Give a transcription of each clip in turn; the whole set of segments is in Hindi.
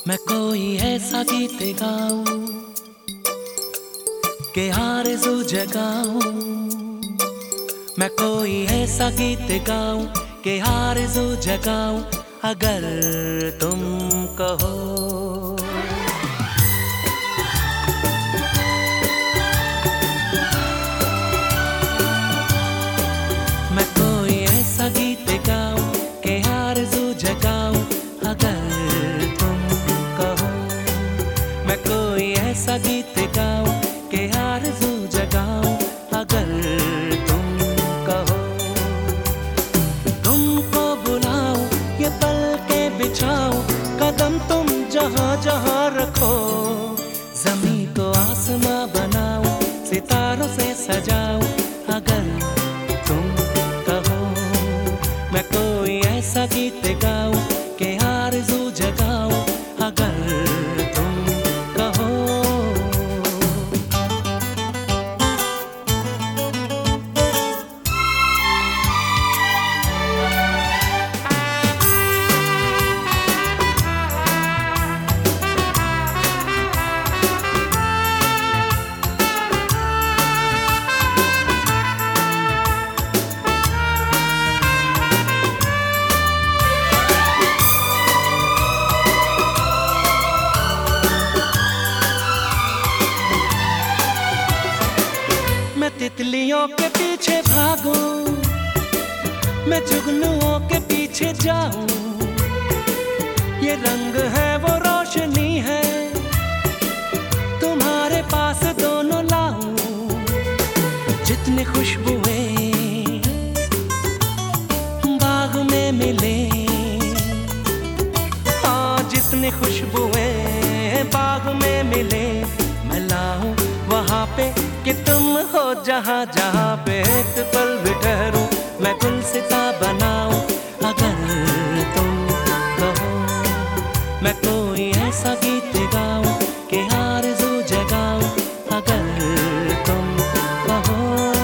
मैं कोई ऐसा गीत गाऊं कि आरज़ू जगाऊं। मैं कोई ऐसा गीत गाऊं कि आरज़ू जगाऊं। अगर तुम कहो मैं कोई ऐसा गीत गाऊं कि आरज़ू जगाऊं। अगर तुम कहो मैं कोई ऐसा गीत गाऊं कि आरज़ू जगाऊं। अगर तुम कहो तुमको बुलाऊं ये पल के बिछाऊं। कदम तुम जहां जहां रखो ज़मीं को आसमां बनाऊं सितारों से सजाऊं। अगर तुम कहो मैं कोई ऐसा गीत गाऊं कि आरज़ू जगाऊं। अगर तुम कहो मैं तितलियों के पीछे भागूं, मैं जुगनुओं के पीछे जाऊं। ये रंग है वो रोशनी है तुम्हारे पास दोनों लाऊं। जितनी खुशबुएं बाग में मिले, हाँ जितनी खुशबुएं बाग में मिले मैं लाऊं वहाँ पे कि तुम हो जहाँ जहाँ पे एक पल भी ठहरूं मैं गुलसिता बनाऊं। अगर तुम कहो मैं कोई ऐसा गीत गाऊं कि आरज़ू जगाऊं। अगर तुम कहो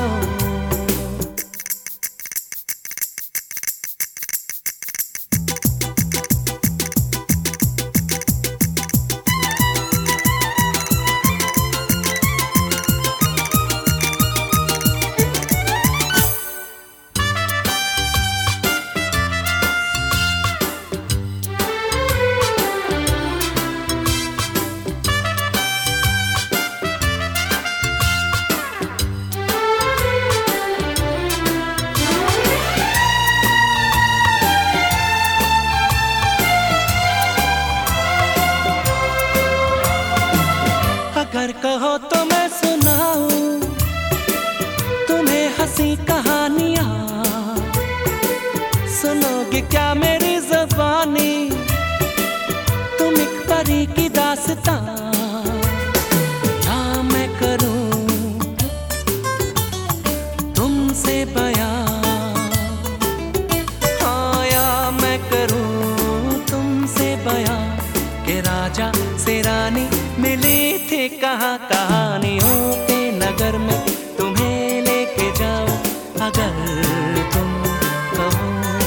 अगर कहो तो मैं सुनाऊं तुम्हें हंसी कहानियां। सुनोगे क्या मेरी ज़बानी तुम एक परी की दास्तां। या मैं करूं तुमसे बयां, हाँ या मैं करूं तुमसे बयां कि राजा से रानी मिली थी कहाँ कहानियों के नगर में तुम्हें लेके जाऊं। अगर तुम कहो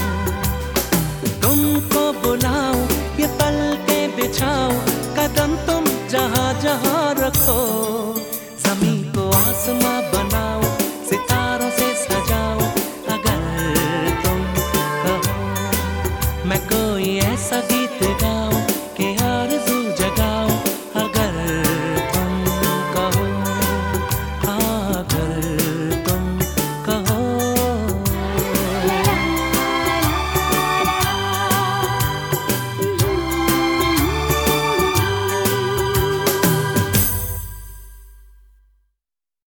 तुमको बुलाऊं ये पल के बिछाऊं। कदम तुम जहाँ जहाँ रखो ज़मीं को आसमां